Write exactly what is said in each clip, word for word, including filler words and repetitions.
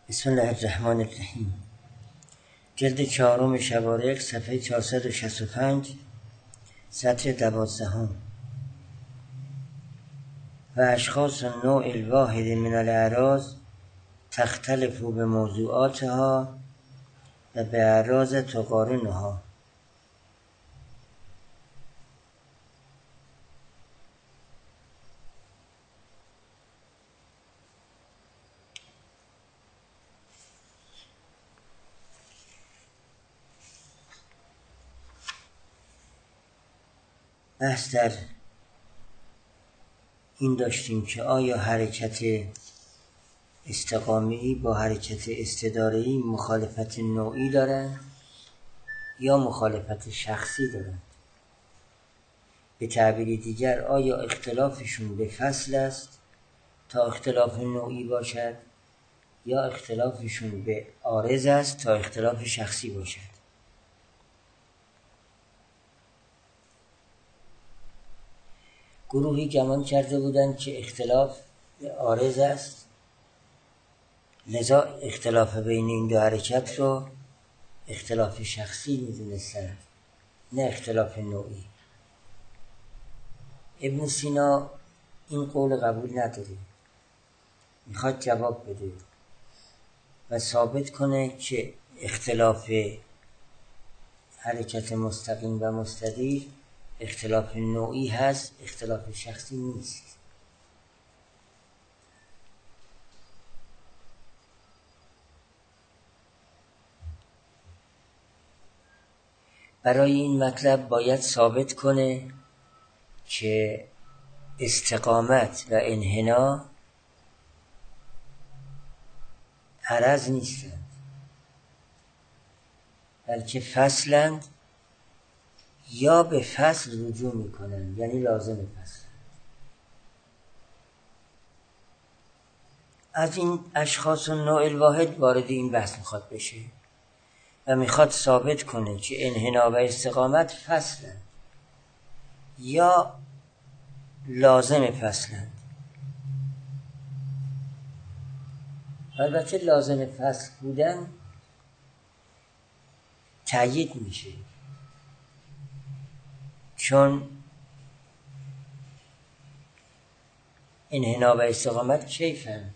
بسم الله الرحمن الرحیم. جلد چهارم شوارق، صفحه چهارصد و شصت و پنج، سطر دوازدهم. و اشخاص النوع الواحد من الاعراض تختلف به موضوعاتها و به اعراض تقارنها. بحث در این داشتیم که آیا حرکت استقامی با حرکت استداره‌ای مخالفت نوعی دارند یا مخالفت شخصی دارند؟ به تعبیر دیگر آیا اختلافشون به فصل است تا اختلاف نوعی باشد یا اختلافشون به عارض است تا اختلاف شخصی باشد؟ گروهی گمان کرده بودند که اختلاف به عارض است، لذا اختلاف بین این دو حرکت رو اختلاف شخصی می‌دونستند، نه اختلاف نوعی. ابن سینا این قول قبول نداره، میخواد جواب بده و ثابت کنه که اختلاف حرکت مستقیم و مستدیر اختلاف نوعی هست، اختلاف شخصی نیست. برای این مطلب باید ثابت کنه که استقامت و انحنا عرض نیستند، بلکه فصلند یا به فصل رجوع میکنند، یعنی لازم فصل. از این اشخاص النوع الواحد وارد این بحث میخواد بشه و میخواد ثابت کنه که انحنا و استقامت فصلند یا لازم فصلند. البته لازم فصل بودن تأیید میشه، چون انحنا و استقامت کیفند.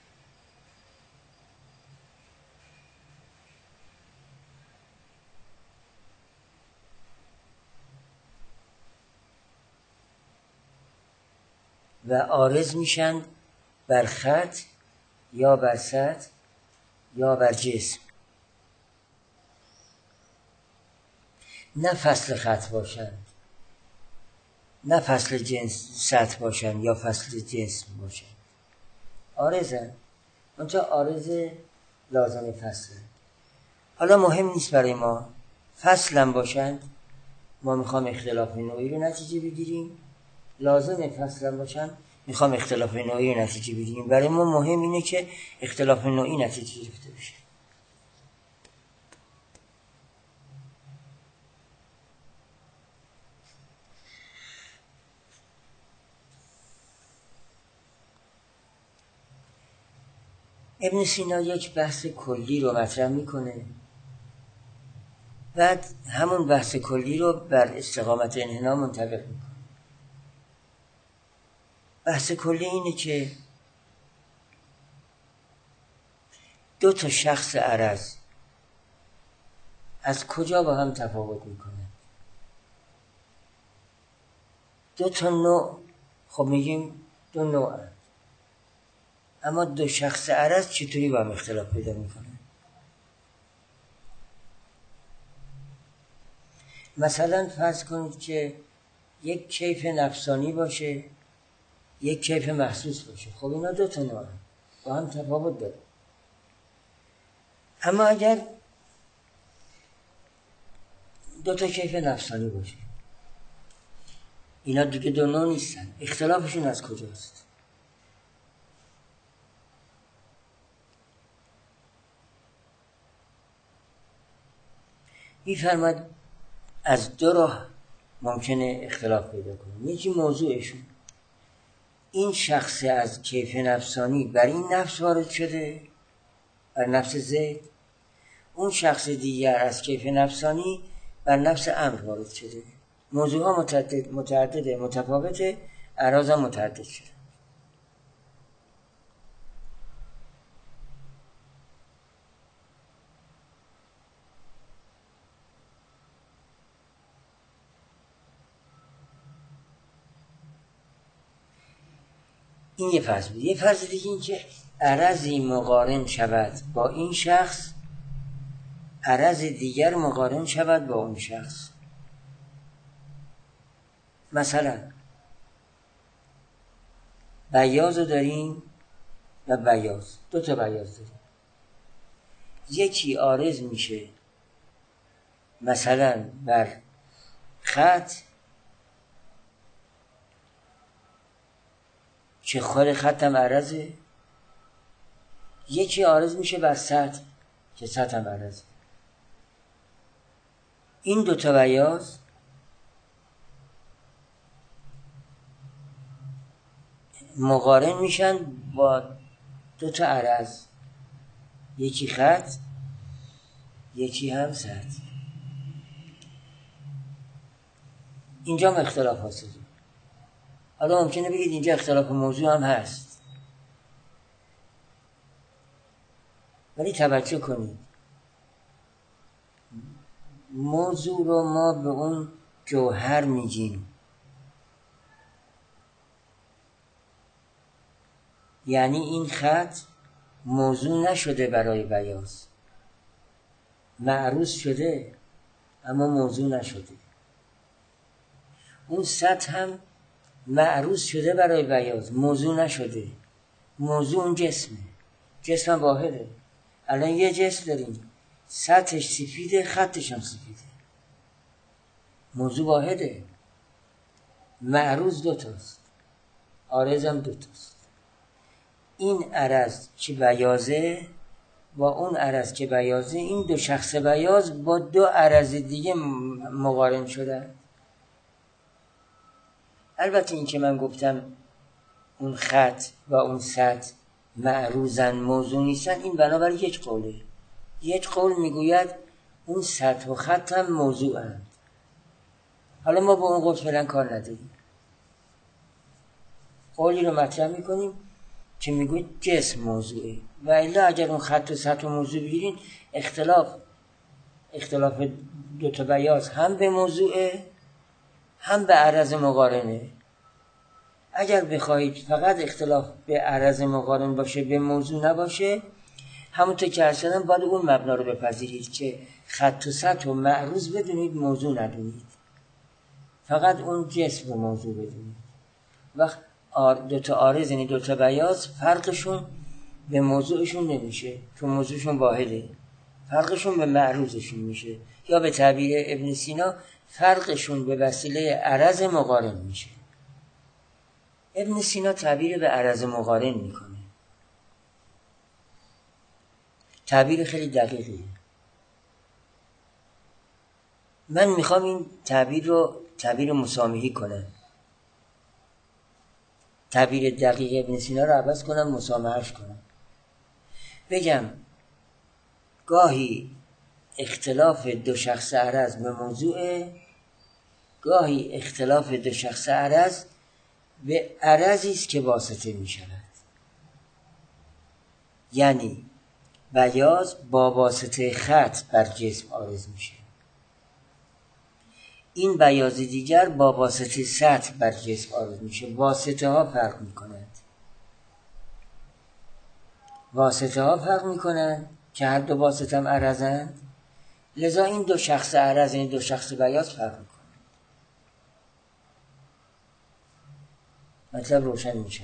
و عارض میشن بر خط یا بر سطح یا بر جسم، نه فصل خط باشند، نه فصل جنس سطح باشند یا فصل جسم باشند. عارضن، منتها عارض لازم فصل. حالا مهم نیست برای ما فصلن باشند، ما میخوام اختلاف نوعی رو نتیجه بگیریم، لازم فصلن باشند میخوام اختلاف نوعی رو نتیجه بگیریم. برای ما مهم اینه که اختلاف نوعی نتیجه گرفته بشه. ابن سینا یک بحث کلی رو مطرح میکنه، بعد همون بحث کلی رو بر استقامت انحنا منطبق میکنه. بحث کلی اینه که دو تا شخص عرض از کجا با هم تفاوت میکنه؟ دو تا نوع، خب میگیم دو نوع، اما دو شخص عرض چطوری با هم اختلاف پیدا میکنه؟ مثلا فرض کنید که یک کیف نفسانی باشه، یک کیف محسوس باشه. خب اینا دو تا نوع با هم تفاوت داره. اما اگر دو تا کیف نفسانی باشه، اینا دیگه دو نوع نیستن. اختلافشون از کجاست؟ میفرماد از دو راه ممکنه اختلاف پیدا کنه. یکی موضوعشون، این شخص از کیف نفسانی بر این نفس وارد شده بر نفس زید. اون شخص دیگر از کیف نفسانی بر نفس امر وارد شده. موضوع ها متعدد متعدده متفاوته، اعراض هم متعدد شده. این یه فرض بود. یه فرض دیگه این که عرضی مقارن شود با این شخص، عرض دیگر مقارن شود با اون شخص. مثلا بیاض رو داریم و بیاض، دو تا بیاض داریم. یکی عارض میشه مثلا بر خط که خود خطم عرضه، یکی عارض میشه بر سطح که سطحم عرضه. این دوتا بیاض مقارن میشن با دوتا عرض، یکی خط یکی هم سطح. اینجا هم اختلاف حاصله. حالا ممکنه بگید اینجا اختلاف موضوع هم هست، ولی توجه کنید موضوع رو ما به اون جوهر میگیم. یعنی این خط موضوع نشده برای بیاض، معروض شده اما موضوع نشده. اون سطح هم معروض شده برای بیاض، موضوع نشده. موضوع اون جسمه، جسم واحده. الان یه جسم داریم سطحش سفیده خطش هم سفیده، موضوع واحده. معروض دوتاست، عارض هم دوتاست. این عرض که بیاضه با اون عرض که بیاضه، این دو شخص بیاض با دو عرض دیگه مقارن شدن. البته این که من گفتم اون خط و اون سطح معروضن موضوع نیستن، این بنابراین یک قوله. یک قول میگوید اون سطح و خط هم موضوعند. حالا ما با اون قول فعلا کار نداریم. قولی رو مطرح میکنیم که میگوید جسم موضوعه، و الا اگر اون خط و سطح و موضوع بگیرین اختلاف اختلاف دوتا بیاض هم به موضوعه هم به عرض مقارنه. اگر بخواهید فقط اختلاف به عرض مقارن باشه به موضوع نباشه، همونطور که عرض کردم باید اون مبنا رو بپذیرید که خط و سطح و معروض بدونید، موضوع ندونید. فقط اون جسم رو موضوع بدونید. وقت دوتا عارض یعنی دوتا بیاض فرقشون به موضوعشون نمیشه چون موضوعشون واحده، فرقشون به معروضشون میشه، یا به تعبیر ابن سینا فرقشون به وسیله عرض مقارن میشه. ابن سینا تعبیر به عرض مقارن میکنه، تعبیر خیلی دقیقیه. من میخوام این تعبیر رو تعبیر مسامحی کنم، تعبیر دقیق ابن سینا رو عوض کنم، مسامحه‌اش کنم. بگم گاهی اختلاف دو شخص عرض به موضوع، گاهی اختلاف دو شخص عرض به عرضی است که واسطه می شود. یعنی بیاض با واسطه خط بر جسم عارض میشه، این بیاض دیگر با واسطه سطح بر جسم عارض میشه. واسطه ها فرق میکنند، واسطه ها فرق میکنند که هر دو واسطه هم عرضند، لذا این دو شخص عرض این دو شخص بیاض فرق میکنند. مطلب روشن میشه.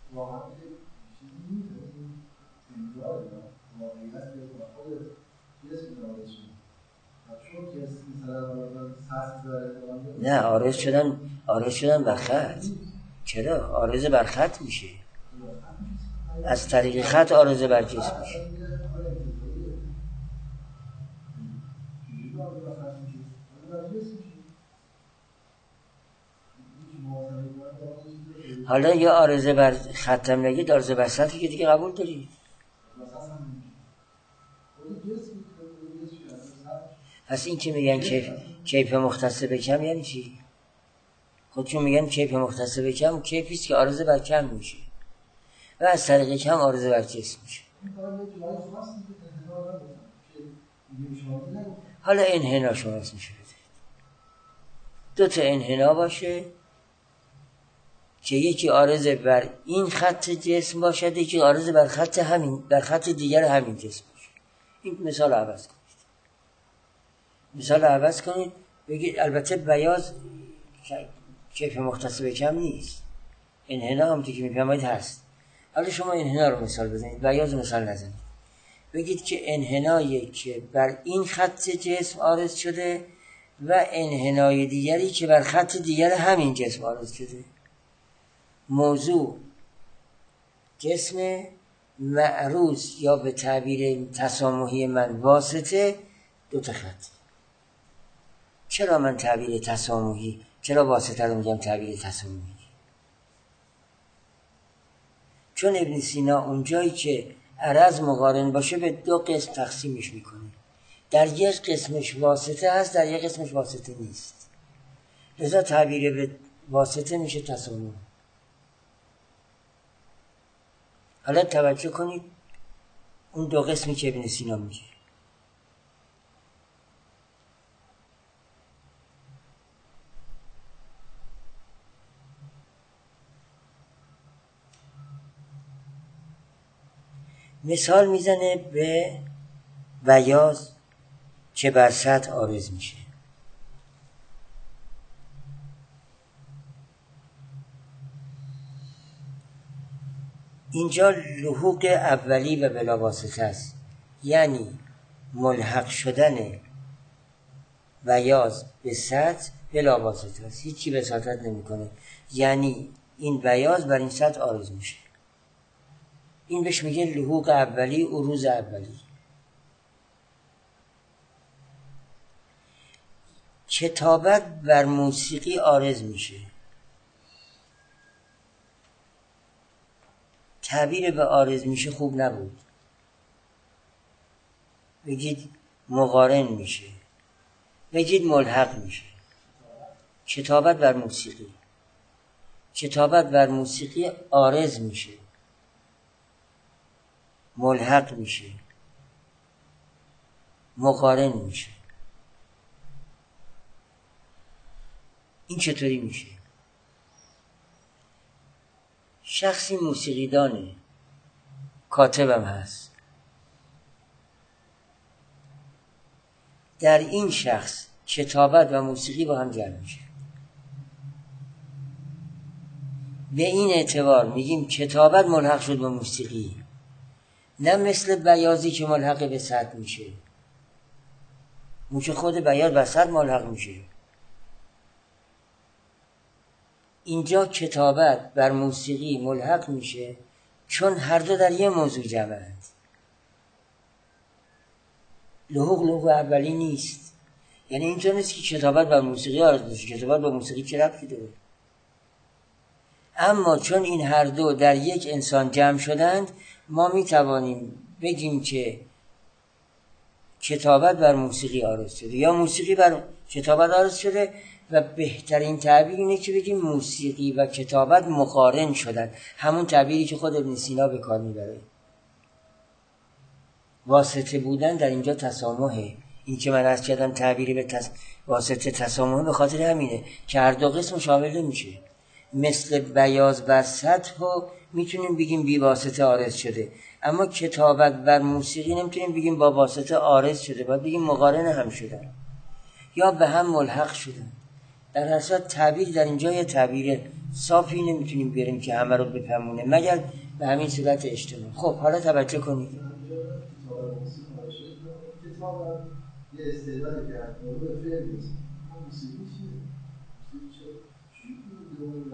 نه، عارض شدن عارض شدن بر خط. چرا؟ عارض بر خط میشه، از طریق خط عارض بر جسم میشه. حالا یا عارض بر خطم نگید، عارض بر سطحی که دیگه قبول دارید. پس این که میگن کیف کیف مختص به کم یعنی چی؟ خودشون میگن کیف مختص به کم کیفیست که عارض بر کم میشه و از طریق کم عارض بر جسم میشه. حالا انحنا شما اسمش بده. دو تا انحنا باشه که یکی عارض بر این خط جسم باشد، یکی عارض بر خط همین بر خط دیگر همین جسم باشه. این مثال عوض کنید. مثال عوض کنید بگید البته بیاض کیف مختص به کم نیست، انحنا هم که میفهمید هست. حالا شما انحنا رو مثال بزنید، بیاض مثال نزنید. بگید که انحنایی که بر این خط جسم عارض شده و انحنای دیگری که بر خط دیگر همین جسم عارض شده. موضوع جسم معروض یا به تعبیر تسامحی من واسطه دو تا خط. چرا من تعبیر تسامحی چرا واسطه رو میگم تعبیر تسامحی؟ چون ابن سینا اونجایی که عرض مقارن باشه به دو قسم تقسیمش میکنه. در یک قسمش واسطه هست، در یک قسمش واسطه نیست. لذا تعبیر به واسطه میشه تسامح. حالا توجه کنید اون دو قسمی که ابن سینا میگه. مثال میزنه به بیاض که بر سطح عارض میشه. اینجا لحوق اولی و بلا واسطه است، یعنی ملحق شدن بیاض به سطح بلا واسطه است، هیچی وساطت نمیکنه، یعنی این بیاض بر این سطح عارض میشه. این بهش میگه لحوق اولی، عروض اولی. کتابت بر موسیقی عارض میشه. تعبیر به عارض میشه خوب نبود، بگید مقارن میشه، بگید ملحق میشه. کتابت بر موسیقی، کتابت بر موسیقی عارض میشه، ملحق میشه، مقارن میشه. این چطوری میشه؟ شخصی موسیقیدانه، کاتبم هست. در این شخص کتابت و موسیقی با هم جمع میشه. به این اعتبار میگیم کتابت ملحق شد به موسیقی، نه مثل بیاضی که ملحق به سطح میشه. اون که خود بیاض به سطح ملحق میشه. اینجا کتابت بر موسیقی ملحق میشه چون هر دو در یه موضوع جمعند. لحوق لحوق اولی نیست. یعنی اینجا نیست که کتابت بر موسیقی عارض بشه، کتابت بر موسیقی چه ربطی داره؟ اما چون این هر دو در یک انسان جمع شدند، ما میتوانیم بگیم که کتابت بر موسیقی عارض شده یا موسیقی بر کتابت عارض شده، و بهترین تعبیر اینه که بگیم موسیقی و کتابت مقارن شدن، همون تعبیری که خود ابن سینا به کار میبره. واسطه بودن در اینجا تسامحه. این که من عرض کردم تعبیری به تس... واسطه تسامحه به خاطر همینه که هر دو قسم شامل میشه. مثل بیاض بر سطح رو میتونیم بگیم بی واسطه عارض شده، اما کتابت بر موسیقی نمیتونیم بگیم با واسطه عارض شده، باید بگیم مقارن هم شدن یا به هم ملحق شدن. در اصل تعبیر در اینجا یه تعبیر صافی نمیتونیم بیاریم که همه رو بفهمونه مگر به همین صورت اجتماع. خب حالا توجه کنید. کتاب یه استعدادی که موضوع فعل نیست. موسیقی چیه؟ موسیقی چی بود؟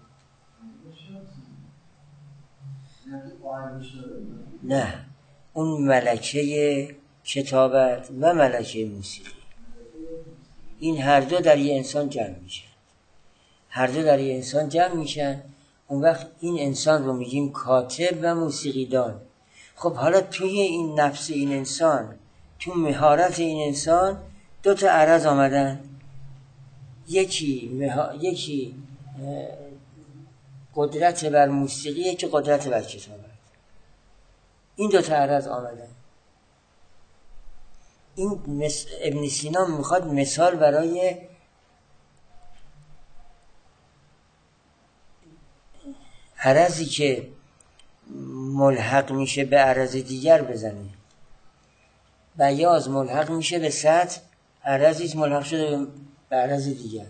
نه، اون ملکه کتابت و ملکه موسیقی، این هر دو در یه انسان جمع میشن. هر دو در یه انسان جمع میشن. اون وقت این انسان رو میگیم کاتب و موسیقیدان. خب حالا توی این نفس این انسان، تو مهارت این انسان دو تا عرض آمدن، یکی مها... یکی قدرت بر موسیقی، یکی قدرت بر کتابت. این دو تا عرض آمدن. این مس... ابن سینا میخواد مثال برای عرضی که ملحق میشه به عرض دیگر بزنه. بیاض ملحق میشه به سطح، عرضی ملحق شده به عرض دیگر.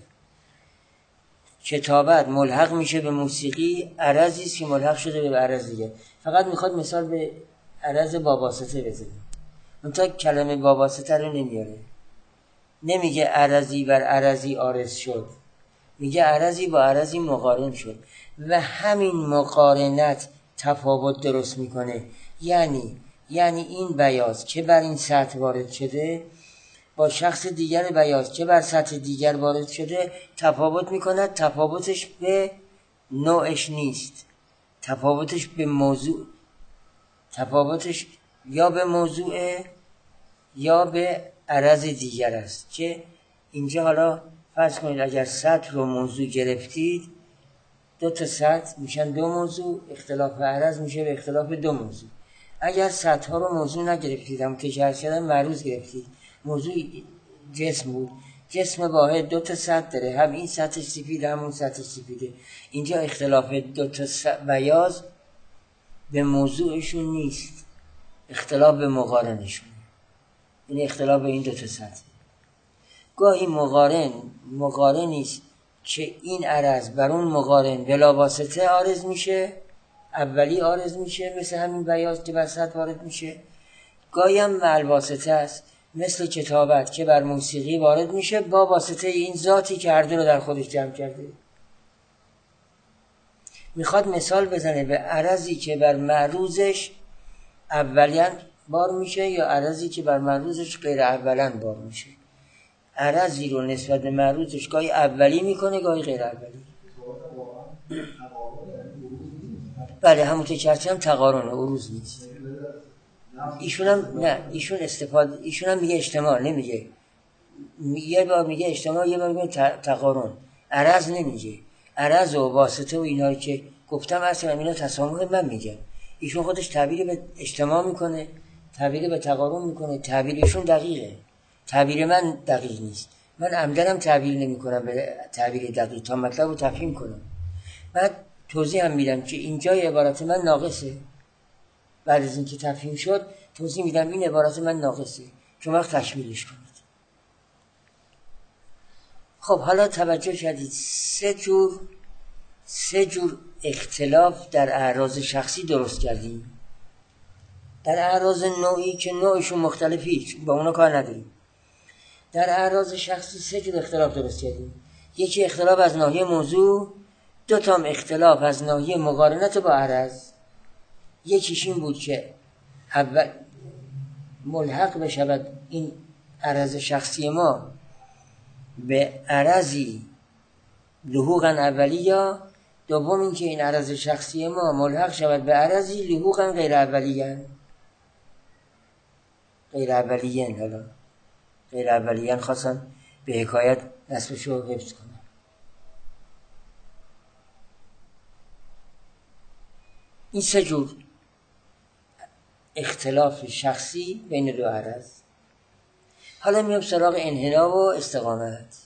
کتابت ملحق میشه به موسیقی، عرضی که ملحق شده به عرض دیگر. فقط میخواد مثال به عرض باباسطه بزنه. منتها کلمه باباسطه رو نمیاره. نمیگه عرضی بر عرضی عارض شد، میگه عرضی با عرضی مقارن شد و همین مقارنت تفاوت درست میکنه. یعنی یعنی این بیاض که بر این سطح وارد شده با شخص دیگر بیاض که بر سطح دیگر وارد شده تفاوت میکند. تفاوتش به نوعش نیست، تفاوتش به موضوع، تفاوتش یا به موضوع یا به عرض دیگر است. که اینجا حالا فرض کنید اگر سطح رو موضوع گرفتید، دو تا سطح میشن دو موضوع، اختلاف عرض میشه به اختلاف دو موضوع. اگر سطح ها رو موضوع نگرفتید، هم که شرط شدن معروض گرفتید، موضوع جسم بود، جسم واحد دو تا سطح داره، هم این سطح سفید هم اون سطح سفیده. اینجا اختلاف دو تا بیاض به موضوعشون نیست، اختلاف به مقارنشون. این اختلاف به این دو تا سطح. گاهی مقارن مقارنی است که این عرض بر اون مقارن بلا واسطه عارض میشه، اولی عارض میشه، مثل همین بیاض که بر سطح وارد میشه. گاهی هم مع الواسطه است، مثل کتابت که بر موسیقی وارد میشه با واسطه این ذاتی که هر دو رو در خودش جمع کرده. میخواد مثال بزنه به عرضی که بر معروضش اولیاً بار میشه یا عرضی که بر معروضش غیر اولاً بار میشه. عرضی رو نسبت به معروضش گاهی اولی میکنه گاهی غیر اولی. بله همونطور که هرچی هم تقارن عروض نیست. ایشون هم نه، ایشون استفاده، ایشون هم میگه اجتماع، نمیگه، یه بار میگه اجتماع یه بار میگه تقارن. عرض نمیگه. عرض و واسطه و اینا که گفتم اصلا اینا تسامح من میگم. ایشون خودش تعبیر به اجتماع میکنه، تعبیر به تقارن میکنه. تعبیرشون دقیقه، تعبیر من دقیق نیست. من عمدنم تعبیر نمی کنم به تعبیر دقیق تا مطلب رو تفهیم کنم. بعد توضیح هم میدم که اینجای عبارت من ناقصه. بعد از اینکه تفهیم شد توضیح میدم این عبارت من ناقصه، شما وقت تکمیلش کنید. خب حالا توجه کردید سه جور سه جور اختلاف در اعراض شخصی درست کردیم. در اعراض نوعی که نوعشون مختلفی با اونا کار نداریم. در اعراض شخصی سه جور اختلاف درست کردیم. یکی اختلاف از ناحیه موضوع، دو تا اختلاف از ناحیه مقارنت با عرض. یکیش این بود که اول ملحق بشود این عرض شخصی ما به عرضی لحوقا اولی، یا دوم این که این عرض شخصی ما ملحق شود به عرضی لحوقا غیر اولیان. غیر اولیان حالا غیر اولیان خواستن به حکایت نسبش رو حفظ کنن. این سه جور اختلاف شخصی بین دو عرض. حالا میام سراغ انحنا و استقامت.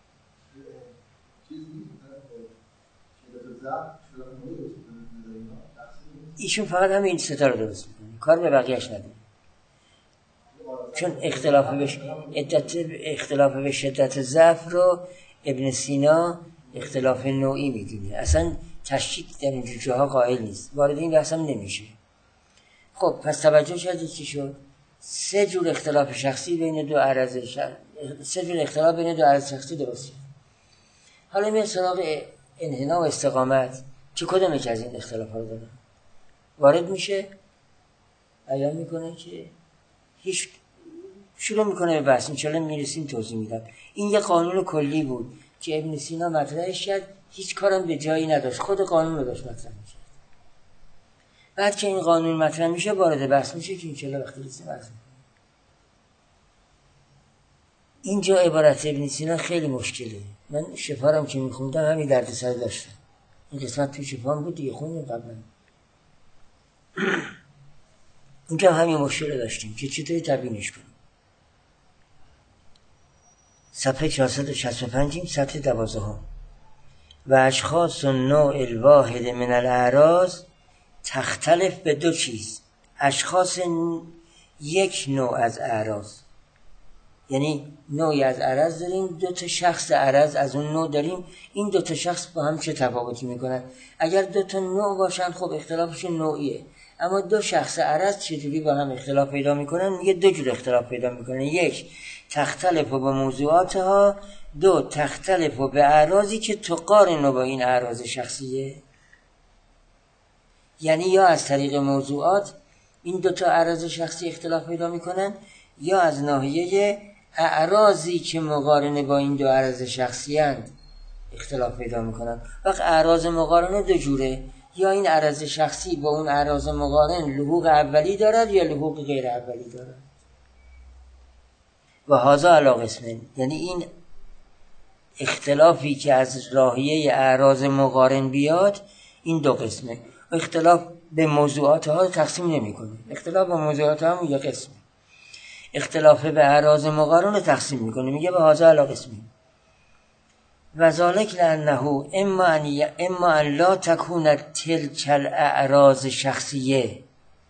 ایشون فقط همین سه تا رو درست میکنه، کار به بقیهش نداره. چون اختلاف به شدت اختلاف به شدت ضعف رو ابن سینا اختلاف نوعی میدونه، اصلا تشکیک در این جاها قائل نیست، وارد این بحث هم نمیشه. خب پس توجه کردید چی شد؟ سه جور اختلاف شخصی بین دو عرض شخص... سه جور اختلاف بین دو عرض شخصی درست شد. حالا میاد سراغ انحنا و استقامت که کدوم یک از این اختلاف ها رو داره وارد میشه، بیان میکنه که هیچ شروع میکنه به بحث. انشالله میرسیم توضیح میدم. این یه قانون کلی بود که ابن سینا مطرحش کرد، هیچ کارم به جایی نداشت، خود قانون رو داشت مطرح میکرد. بعد که این قانون مطرح میشه وارد بحث میشه که انشالله وقتی رسیم بحث میکنم. اینجا عبارت ابن سینا خیلی مشکله. من شفارم که میخوندم همین دردسر داشتم. این قسمت تو شفام بود دیگه، خوندیم قبلا. اینجا همین مشکل داشتیم که چطوری تبیینش کنیم. صفحه چهارصد و شصت و پنج سطح دوازدهم. و اشخاص نوع الواحد من الاعراض تختلف به دو چیز. اشخاص یک نوع از اعراض، یعنی نوعی از عرض داریم، دو تا شخص عرض از اون نوع داریم. این دو تا شخص با هم چه تفاوتی میکنن؟ اگر دو تا نوع باشن خب اختلافشون نوعیه، اما دو شخص عرض چجوری با هم اختلاف پیدا میکنن؟ میگه دو جور اختلاف پیدا میکنن. یک، تختلف به موضوعاتها، دو، تختلف به اعراضی که تقارن با این اعراض شخصیه. یعنی یا از طریق موضوعات این دو تا اعراض شخصی اختلاف پیدا میکنن، یا از ناحیه اعراضی که مقارنه با این دو اعراض شخصی هستند اختلاف پیدا میکنن. وقت اعراض مقارنه دو جوره، یا این اعراض شخصی با اون اعراض مقارن لحوق اولی دارد یا لحوق غیر اولی دارد. و هذا علی قسمین، یعنی این اختلافی که از ناحیه اعراض مقارن بیاد این دو قسمه. و اختلاف به موضوعات ها تقسیم نمی کنه. اختلاف به موضوعات ها هم یک قسمه. اختلاف به اعراض مقارن رو تقسیم میکنه. میگه به هذا علی قسمین و ذالک لانه اما ان اما ان لا تکون تلک الاعراض شخصیه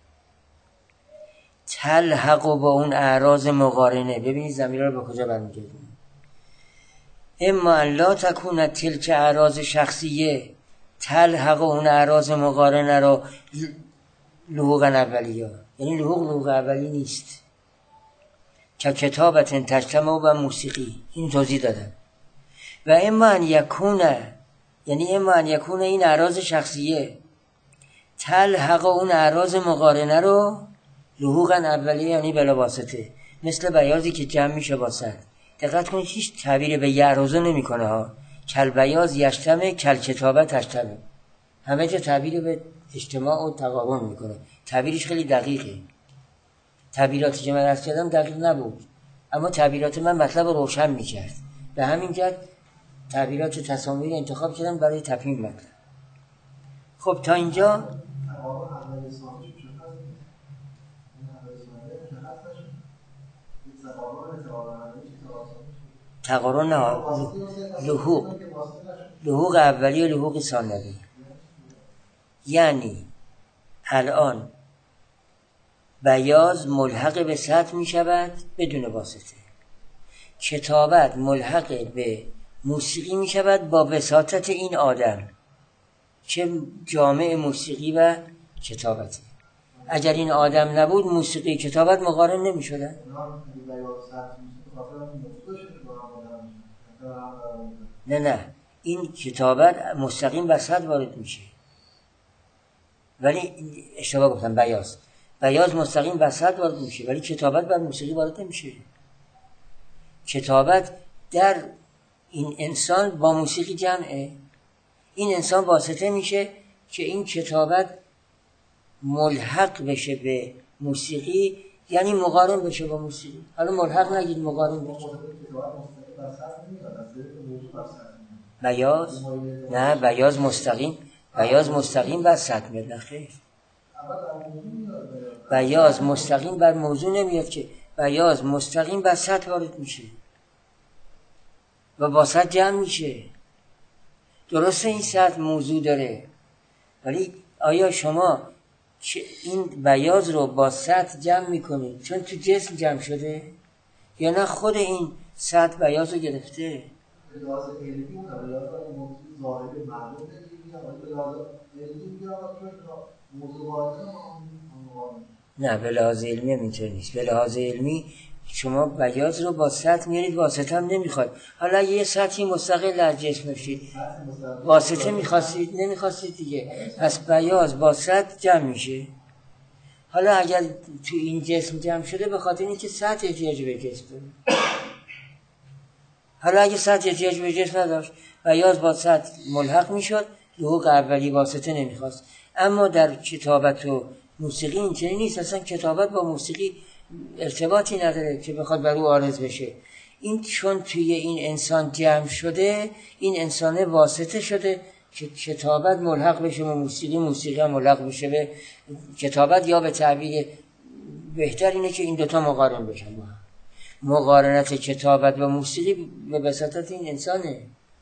تلحق با اون اعراض مقارنه. ببینید ضمیرها رو به کجا برمیگردونه. اما ان لا تکون تلک اعراض شخصیه تلحق اون اعراض مقارنه رو لحوقا اولیه، یعنی لحوق لحوق اولی نیست. که کتابت تجتمع و موسیقی، این توضیح دادم. و اما ان یکونه، یعنی اما ان یکونه این اعراض شخصیه تلحق اون اعراض مقارنه رو لحوقا اولیه، یعنی بلا واسطه، مثل بیاضی که جمع میشه با صد. دقت کنید هیچ تعبیر به یعرضه نمی کنه ها. کل بیاض یجتمع کل کتابه تجتمع، همه جا تعبیر به اجتماع و تقابل میکنه. تعبیرش خیلی دقیقه. تعبیراتی که من عرض کردم دقیق نبود، اما تعبیرات من مطلب رو روشن میکرد. به همین جهت تعبیرات تصاویر انتخاب کردم برای تفهیم مطلب. خب تا اینجا تقارن نه، لحوق لحوق اولی و لحوق ثانوی. یعنی الان بیاض ملحق به سطح می شود بدون واسطه، کتابت ملحق به موسیقی می شود با وساطت این آدم که جامع موسیقی و کتابته. اگر این آدم نبود موسیقی کتابت مقارن نمی شدن. نه نه، این کتابت مستقیم بر سطح وارد میشه. ولی اشتباه گفتم، بیاض بیاض مستقیم بر سطح وارد میشه، ولی کتابت بر موسیقی وارد نمیشه. کتابت در این انسان با موسیقی جمعه. این انسان واسطه میشه که این کتابت ملحق بشه به موسیقی، یعنی مقارن بشه با موسیقی. حالا ملحق نگید، مقارن بشه. بیاض نه، بیاض مستقیم بیاض مستقیم بر سطح میاد. نه خیر، بیاض مستقیم بر موضوع نمیاد که، بیاض مستقیم بر سطح وارد میشه و با سطح جمع میشه. درسته این سطح موضوع داره، ولی آیا شما این بیاض رو با سطح جمع میکنید چون تو جسم جمع شده، یا نه خود این سطح بیاض رو گرفته؟ لازم علمی اون لازم موضوع ظاهری معلوم نمیگه، ولی لازم علمی میگه موضوع نه، به لحاظ علمی هم اینطور نیست. به لحاظ علمی شما بیاض رو با سطح میارید، واسطه هم نمیخواد. حالا یه سطحی مستقل از جسم داشتید، واسطه میخواستید نمیخواستید دیگه، پس بیاض با سطح جمع میشه. حالا اگر تو این جسم جمع شده به خاطر اینکه سطح احتیاج به جسم داره. حالا اگه سطح احتیاج به جسم نداشت، بیاض با سطح ملحق میشد، لحوق اولی واسطه نمیخواست. اما در کتابت و موسیقی اینطوری نیست. اصلا کتابت با موسیقی ارتباطی نداره که بخواد بر او عارض بشه. این چون توی این انسان جمع شده، این انسان واسطه شده که کتابت ملحق بشه به موسیقی، موسیقی هم ملحق بشه به کتابت، یا به تعبیر بهتر اینه که این دوتا مقارن بشن با هم. مقارنت کتابت و موسیقی به وساطت این انسانه.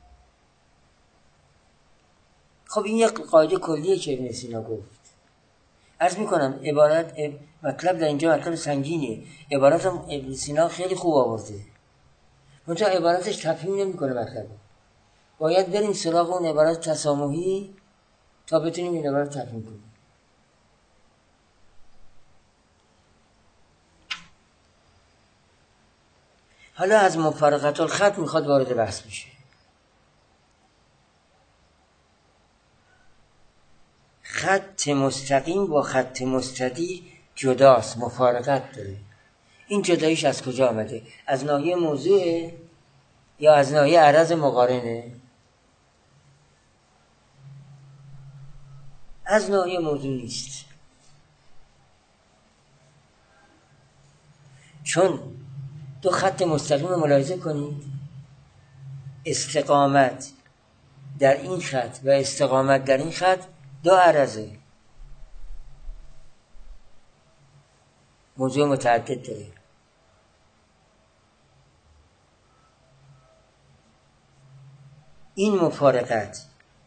خب این یک قاعده کلیه که ابن سینا گفت. عرض میکنم عبارت مطلب در اینجا مطلب سنگینه. عبارت هم ابن سینا خیلی خوب آورده، منتها عبارتش تفهیم نمیکنه مطلب. باید بریم سراغ اون عبارت تسامحی تا بتونیم این عبارت تفهیم کنیم. حالا از مفارقت الخط میخواد وارد بحث بشه. خط مستقیم با خط مستدیر جداست، مفارقت داره. این جداییش از کجا آمده؟ از ناحیه موضوع یا از ناحیه عرض مقارنه؟ از ناحیه موضوع نیست، چون دو خط مستقیم ملاحظه کنید، استقامت در این خط و استقامت در این خط دو عرضه، موضوع متعدد داره. این مفارقت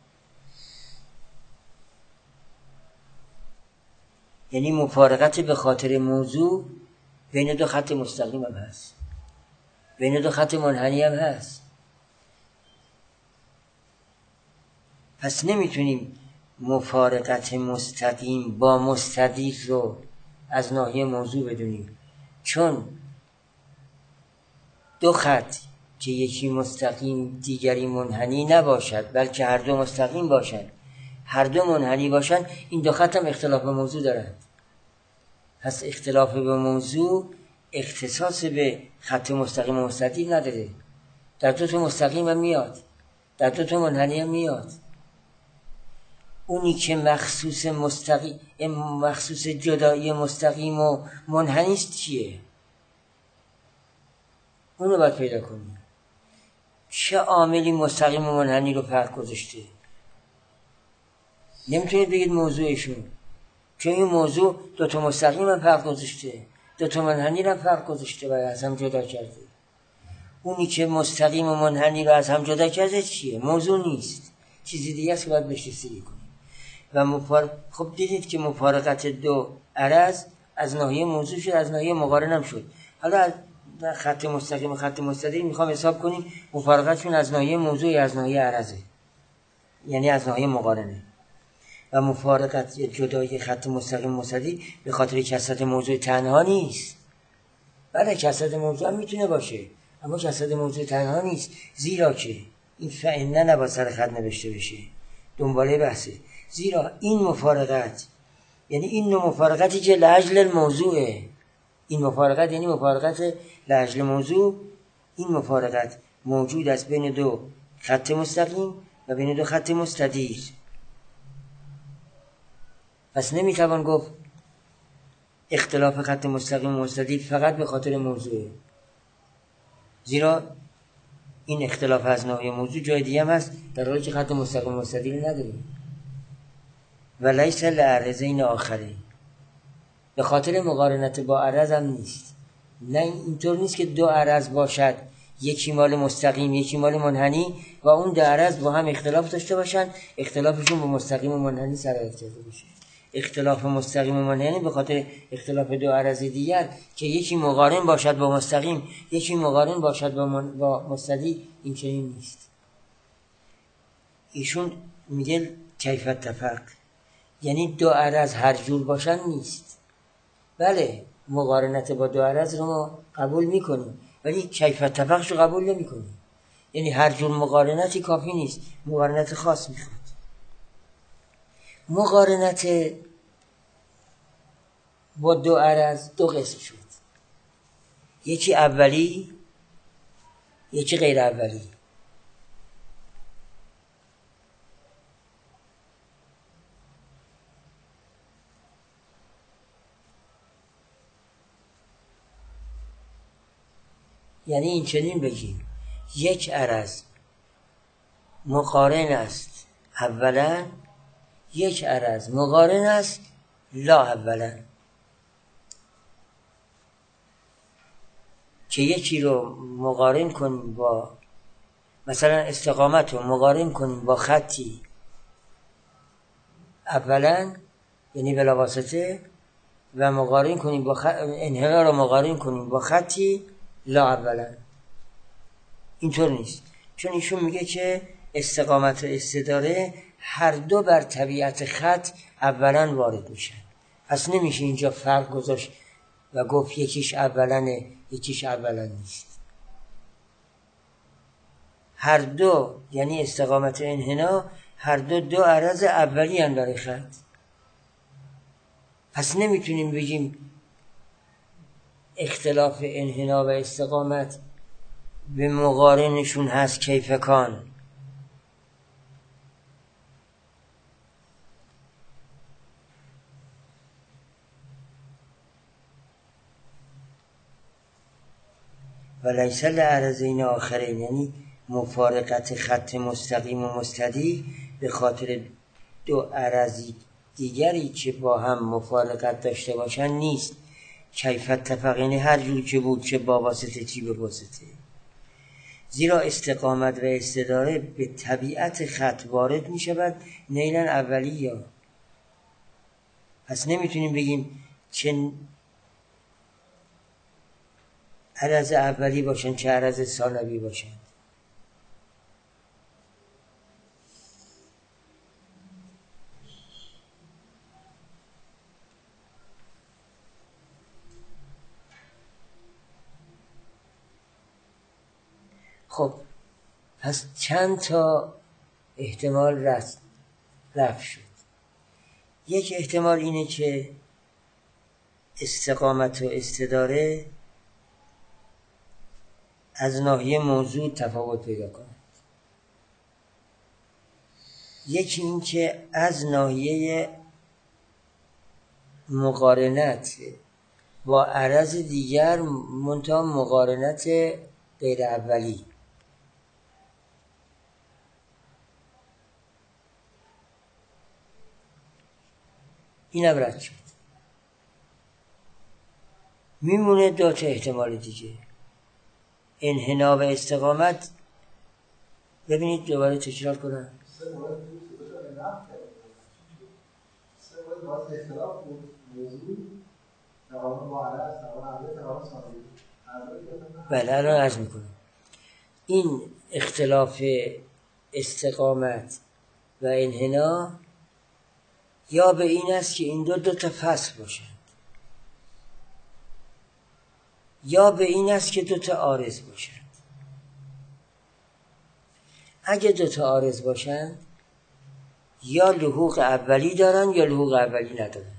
یعنی مفارقت به خاطر موضوع بین دو خط مستقیم هم هست، بین دو خط منحنی هم هست. پس نمیتونیم مفارقت مستقیم با مستدیر رو از ناحیه موضوع بدونیم، چون دو خط که یکی مستقیم دیگری منحنی نباشد، بلکه هر دو مستقیم باشند، هر دو منحنی باشند، این دو خط هم اختلاف به موضوع دارند. پس اختلاف به موضوع اختصاص به خط مستقیم و مستدیر نداره. در دو تا مستقیم هم میاد، در دو تا منحنی هم میاد. اونی که مخصوص مستقیم مخصوص جدایی مستقیم و منحنی است چیه؟ اونو باید پیدا کنیم. چه عاملی مستقیم و منحنی رو فرق گذاشته؟ نمیتونید بگید موضوعشون، چون این موضوع دو تا مستقیم هم فرق گذاشته، دو تا منحنی هم فرق گذاشته و از هم جدا کرده. اونی که مستقیم و منحنی رو از هم جدا کرده چیه؟ موضوع نیست، چیزی دیگه است که باید بهش رسیدگی کنیم. و مفار... خب دیدید که مفارقت دو عرض از ناحیه موضوع شد، از ناحیه مقارن هم شد. حالا از خط مستقیم و خط مستدیر میخوام حساب کنیم مفارقتشون از ناحیه موضوع یا از ناحیه عرضه، یعنی از ناحیه مقارنه. و مفارقت یا جدای خط مستقیم مستدیر به خاطر کثرت موضوع تنها نیست. بله کثرت موضوع هم میتونه باشه، اما کثرت موضوع تنها نیست، زیرا که این فعلا نباید سر خط نوشته بشه، دنباله بحثه. زیرا این مفارقت یعنی این نوع مفارقتی که لاجل الموضوعه، این مفارقت یعنی مفارقت لاجل موضوع، این مفارقت موجود است بین دو خط مستقیم و بین دو خط مستدیر. پس نمیتوان گفت اختلاف خط مستقیم و مستدیر فقط به خاطر موضوعه، زیرا این اختلاف از ناحیه موضوع جای دیگه هم هست، در حالی که خط مستقیم و مستدیر نداریم. و لیس لعرضین آخرین، به خاطر مقارنت با عرض هم نیست. نه اینطور نیست که دو عرض باشد، یکی مال مستقیم یکی مال منحنی و اون دو عرض با هم اختلاف داشته باشن، اختلافشون با مستقیم و منحنی سرایت کرده باشه. اختلاف مستقیم و منحنی به خاطر اختلاف دو عرض دیگر که یکی مقارن باشد با مستقیم یکی مقارن باشد با, من... با مستدیر، این چنین نیست. ایشون میگه کیف التفق، یعنی دو عرض هر جور باشن نیست. بله مقارنت با دو عرض رو ما قبول میکنیم، ولی کیف التفقش رو قبول نمیکنیم. یعنی هر جور مقارنتی کافی نیست، مقارنت خاص میخواد. مقارنت با دو عرض دو قسم شد، یکی اولی یکی غیر اولی. یعنی این چنین بگیم یک عرض مقارن است اولا، یک عرض مقارن است لا اولا. که یکی رو مقارن کنیم با مثلا استقامت رو مقارن کنیم با خطی اولا یعنی بلا واسطه، و مقارن کنیم با خ... انحنا رو مقارن کنیم با خطی لا اولا. اینطور نیست، چون ایشون میگه که استقامت و استداره هر دو بر طبیعت خط اولا وارد میشن. پس نمیشه اینجا فرق گذاشت و گفت یکیش اولانه یکیش اولا نیست. هر دو یعنی استقامت و انحنا هر دو دو عرض اولی هم برای خط. پس نمیتونیم بگیم اختلاف انحنا و استقامت به مقارنشون هست کیفکان. و لیس لعرضین آخرین، یعنی مفارقت خط مستقیم و مستدیر به خاطر دو عرضی دیگری که با هم مفارقت داشته باشن نیست. کیف اتفق یعنی هر جور که بود، چه با واسطه چی به واسطه. زیرا استقامت و استداره به طبیعت خط وارد می شود نیلن اولی یا. پس نمیتونیم بگیم چه عرض اولی باشن چه عرض ثانوی باشن. خب پس چند تا احتمال رفت شد. یک احتمال اینه که استقامت و استداره از ناحیه موضوع تفاوت پیدا کنند. یکی این که از ناحیه مقارنت با عرض دیگر منتها مقارنت غیر اولی. اینم رد شد. میمونه دو تا احتمال دیگه، انحنا و استقامت. ببینید دوباره تکرار کنم. سه مورد سه مورد باز اختلاف بود، موضوع تقابل با عرض، تقابل تقابل ثانوی. بله الان عرض میکنم. این اختلاف استقامت و انحنا یا به این است که این دو دو تا فصل باشند، یا به این است که دو تا عارض باشند. اگه دو تا عارض باشند یا لحوق اولی دارن یا لحوق اولی ندارن.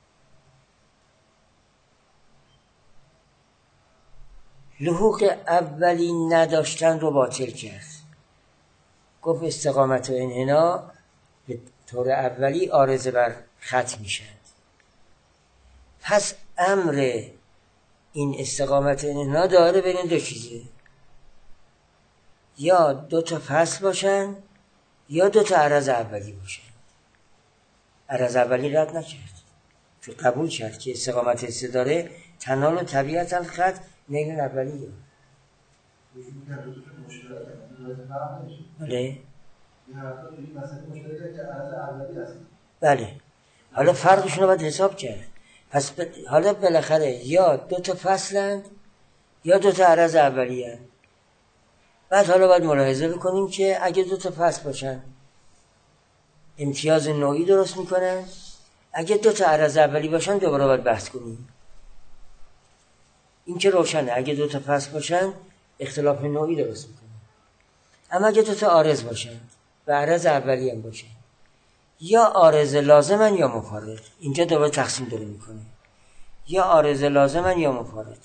لحوق اولی نداشتن رو باطل کرد، گفت استقامت و انحنا به طور اولی عارض بر خط میشن. پس امر این استقامت و انحنا داره بین دو چیزه، یا دو تا فصل باشن یا دو تا عرض اولی باشن. عرض اولی رد نکرد، چون قبول کرد که استقامت استداره تنال و طبیعت الخط نیل اولیه. بله بله حالا فرقشون رو باید حساب کرد. پس ب... حالا بالاخره یا دو تا فصلند یا دو تا عرض اولی هست. بعد حالا باید ملاحظه بکنیم که اگه دو تا فصل باشن امتیاز نوعی درست میکنن، اگه دو تا عرض اولی باشن دوباره باید بحث کنیم. این که روشنه، اگه دو تا فصل باشن اختلاف نوعی درست میکنن. اما اگه دو تا عارض باشن و عرض اولی هم باشن، یا عارض لازمن یا مفارق. اینجا دوباره تقسیم داره میکنه، یا عارض لازمن یا مفارق.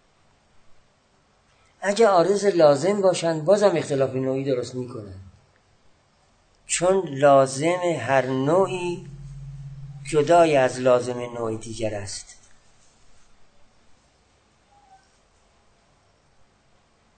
اگه عارض لازم باشن بازم اختلاف نوعی درست میکنن، چون لازم هر نوعی جدای از لازم نوعی دیگر است.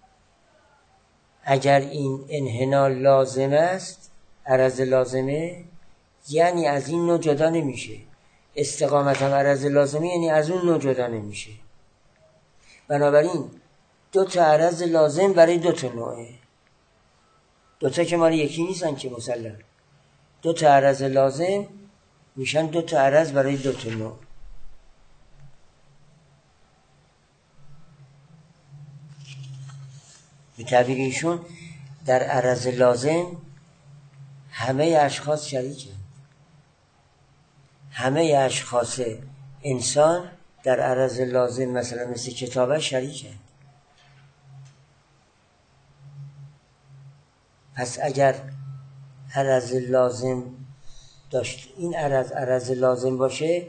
اگر این انحنا لازم است، عرض لازمه، یعنی از این نوع جدا نمیشه. استقامت هم عرض لازمه یعنی از اون نوع جدا نمیشه. بنابراین دو تا عرض لازم برای دو تا نوعه. دو تا که مال یکی نیستن که مسلم. دو تا عرض لازم میشن دو تا عرض برای دو تا نوع. به تعبیر ایشون در عرض لازم همه اشخاص شریکن. همه اشخاص انسان در عرض لازم مثلا مثل کتابه شریکن. پس اگر عرض لازم داشت، این عرض عرض لازم باشه،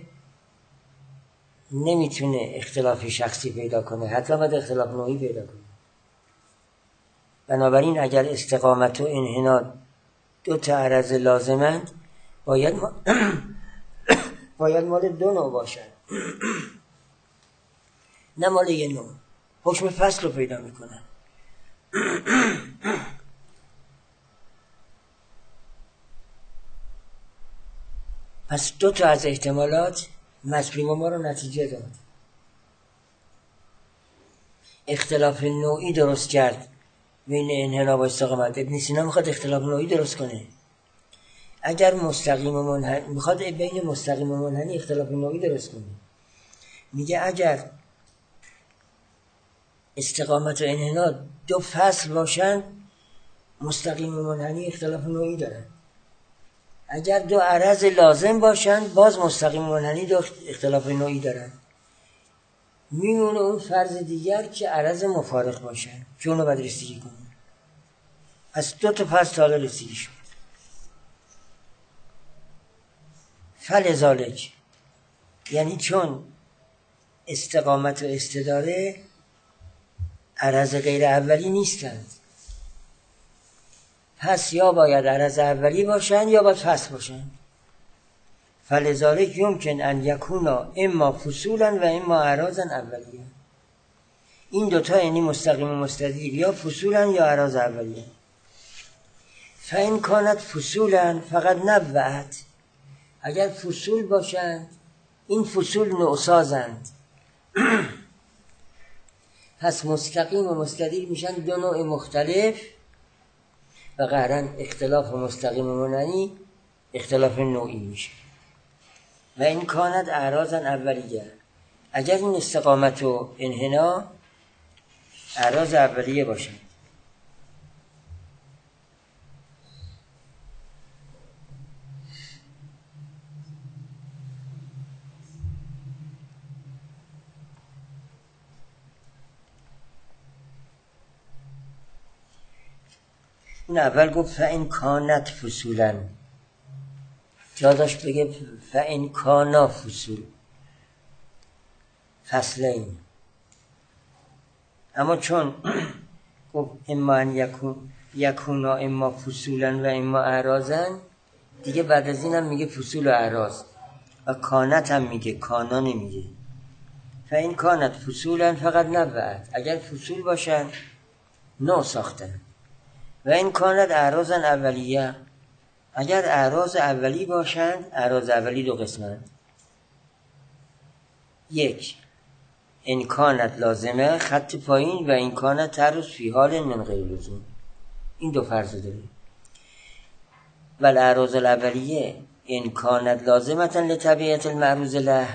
نمیتونه اختلاف شخصی پیدا کنه، حتی باید اختلاف نوعی پیدا کنه. بنابراین اگر استقامت و انحناء دو تا عرض لازمند، باید ما باید مال دو نوع باشن، نه مال یه نوع. حکم فصل رو پیدا میکنن. پس دو تا از احتمالات مصریم ما رو نتیجه داد. اختلاف نوعی درست کرد بین انحناء و استقامت. ابن سینا میخواد اختلاف نوعی درست کنه. اگر مستقیم و منحنی، میخواد بین مستقیم و منحنی اختلاف نوعی درست کنه. میگه اگر استقامت و انحناء دو فصل باشن، مستقیم و منحنی اختلاف نوعی دارن. اگر دو عرض لازم باشن، باز مستقیم و منحنی دو اختلاف نوعی دارن. میمونه اون فرض دیگر که عرض مفارق باشن که اونو باید رسیگی کنن. از دو تا فصل حالا رسیگی شد. فلذالک، یعنی چون استقامت و استداره عرض غیر اولی نیستند، پس یا باید عرض اولی باشن یا باید فصل باشن. فلذالک یمکن ان یکونا اما فصولا و اما اعراضا اولیه. این دوتا یعنی مستقیم و مستدیر یا فصولا یا اعراض اولیه. فإن کانت فصولا فقط نبعت، اگر فصول باشند این فصول نوعسازند. پس مستقیم و مستدیر میشن دو نوع مختلف و قهرن اختلاف مستقیم و منحنی اختلاف نوعی میشه. و این کانت اعراضا اولیه، اگر این استقامت و انحناء اعراض اولیه باشن. اون اول گفت فإن کانت فصولا، جا داشت بگه فإن کانا فصول، فصلین. اما چون گفت اما ان یکون یکونا اما فصولا و اما اعراضا، دیگه بعد از این هم میگه فصول و اعراض و کانت هم میگه، کانا نمیگه. فإن کانت فصولا فقط نبعت، اگر فصول باشن نو ساختن. و این کانت اعراضا اولیه، اگر اعراض اولی باشند، اعراض اولی دو قسمند. یک، این کانت لازمه خط پایین و این کانت تعرض فی حال من غیر لزوم. این دو فرض داره. و الاعراض الاولیه این کانت لازمتا لطبیعت المعروض له،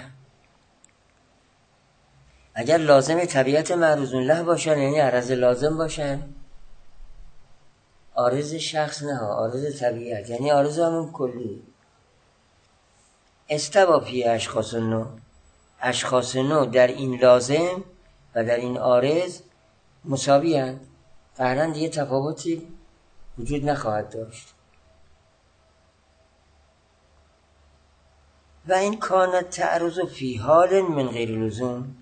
اگر لازم طبیعت معروض له باشن، یعنی عرض لازم باشن، عارض شخص نه، عارض طبیعت، یعنی عارض همون کلی. استوا فی اشخاص نو، اشخاص نو در این لازم و در این عارض مساوی هستند، قهرن دیگه تفاوتی وجود نخواهد داشت. و این کانت تعرض فی حال من غیر لزوم،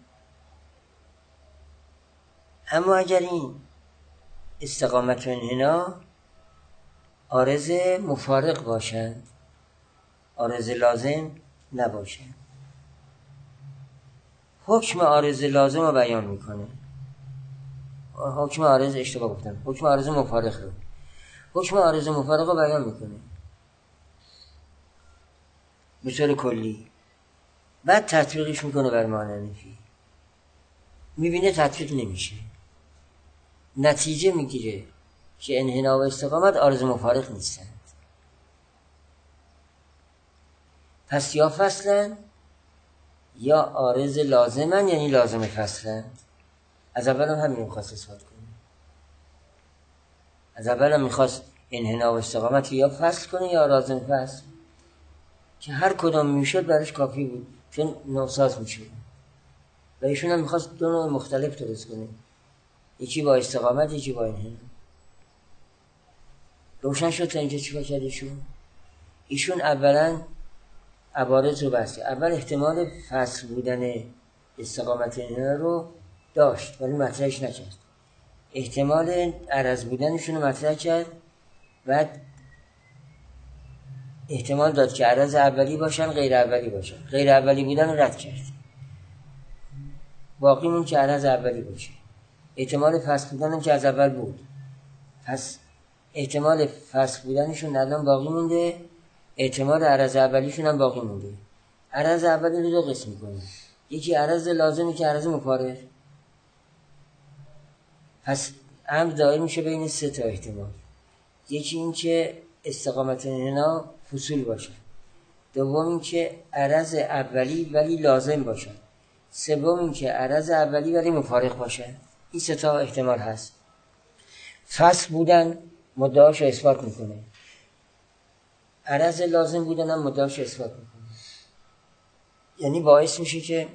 اما اگر این استقامت و انحناء عارض مفارق باشند، عارض لازم نباشند. حکم عارض لازم رو بیان میکنه. حکم عارض اشتباه گفتم، حکم عارض مفارق رو حکم عارض مفارق رو بیان میکنه به طور کلی، بعد تطبیقش میکنه بر معنی نفی، میبینه تطبیق نمیشه، نتیجه میگیره که انحنا و استقامت عارض مفارق نیستند. پس یا فصلن یا عارض لازمن، یعنی لازم فصلن. از اول هم همین میخواست اثبات کنه، از اول هم میخواست انحنا و استقامت یا فصل کنه یا لازم فصل، که هر کدام میشد برش کافی بود چون نوساز میشد. و ایشون هم میخواست دو نوع مختلف درست کنه، یکی با استقامت یکی با انحنا. روشن شد تا اینجا چیکار کرد ایشون؟ ایشون اولا عوارض رو بسته. اول احتمال فصل بودن استقامت انحنا رو داشت ولی مطرحش نکرد، احتمال عرض بودنشون رو مطرح کرد، بعد احتمال داد که عرض اولی باشن غیر اولی باشن، غیر اولی بودن رو رد کرد، باقی مون که عرض اولی باشه. احتمال فصل بودن که از اول بود، پس احتمال فصل بودنشون الان باقی مونده، احتمال عرض اولیشون هم باقی مونده. عرض اولی رو دو قسم میکنه، یکی عرض لازمی که عرض مفارق، پس هم دایر میشه بین سه تا احتمال، یکی این که استقامت انحنا فصول باشه، دوم این که عرض اولی ولی لازم باشه، سوم این که عرض اولی ولی مفارق باشه. این سه تا احتمال هست. فصل بودن مدعاش رو اثبات میکنه، عرض لازم بودن هم مدعاش رو اثبات میکنه، یعنی باعث میشه که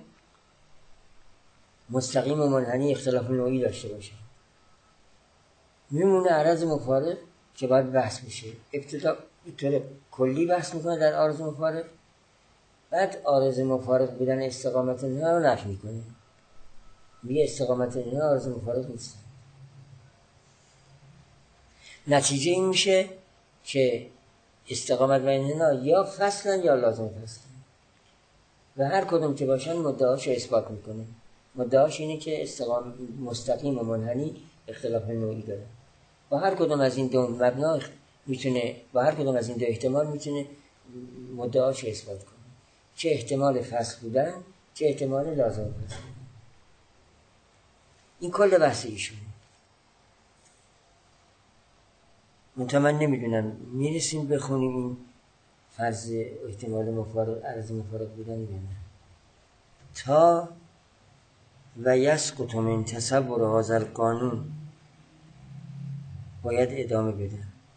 مستقیم و منحنی اختلاف نوعی داشته باشه. میمونه عرض مفارق که باید بحث میشه، ابتدا به طور کلی بحث میکنه در عارض مفارق، بعد عارض مفارق بودن استقامت انحنا رو نفی میکنه، میگه استقامت انحنا عارض مفارق نیست. نتیجه این میشه که استقامت و انحنا یا فصلن یا لازم فصلن و هر کدوم که باشن مدعاش رو اثبات میکنه. مدعاش اینه که استقامت مستقیم و منحنی اختلاف نوعی داره. با هر کدوم از این دو مبنا میتونه، با هر کدوم از این دو احتمال میتونه مدعاش رو اثبات کنه، چه احتمال فصل بودن چه احتمال لازم فصل. این کل بحث ایشونه. منتها من نمیدونم میرسیم بخونیم این فرض احتمال مفارق عرض مفارق بودن یا نه. تا و یسقط من تصور هذا القانون باید ادامه بده.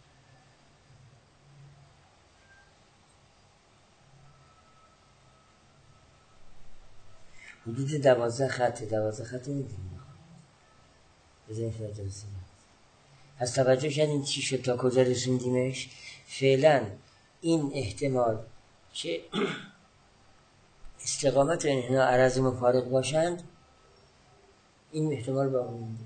حدود دوازده خط دوازده خط میدونیم بذاریم فرد رسیم. پس توجه کردیم چی شد تا کجا رسوندیمش. فعلا این احتمال که استقامت و انحنا عرض مفارق باشند، این احتمال باقی مونده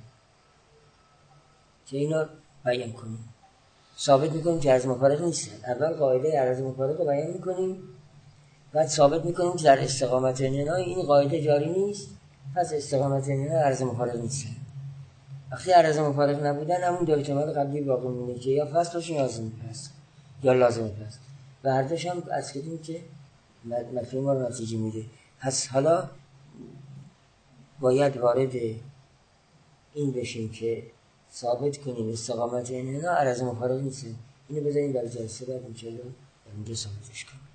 که اینا بیان کنیم، ثابت میکنیم که عرض مفارق نیستن. اول قاعده عرض مفارق رو بیان میکنیم، بعد ثابت میکنیم که در استقامت و انحنا این قاعده جاری نیست، پس استقامت و انحنا عرض مفارق نیستن. وقتی عرض مفارق نبودن همون دو احتمال قبلی باقی مونده که یا فصل باشه یا لازم فصل یا لازم فصل و هر دوش هم از کدیم که مفهوم رو نتیجه میده. پس حالا باید وارد این بشیم که ثابت کنیم استقامت انحنا عرض مفارق نیست. اینو بذاریم در جلسه بعد انشاءالله اینجا ثابتش کنیم.